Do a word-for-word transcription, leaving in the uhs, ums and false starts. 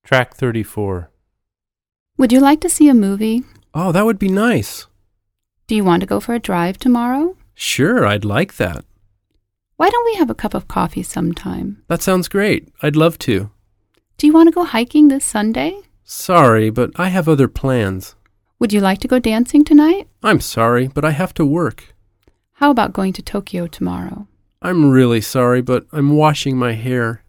Track thirty-four. Would you like to see a movie? Oh, that would be nice. Do you want to go for a drive tomorrow? Sure, I'd like that. Why don't we have a cup of coffee sometime? That sounds great. I'd love to. Do you want to go hiking this Sunday? Sorry, but I have other plans. Would you like to go dancing tonight? I'm sorry, but I have to work. How about going to Tokyo tomorrow? I'm really sorry, but I'm washing my hair.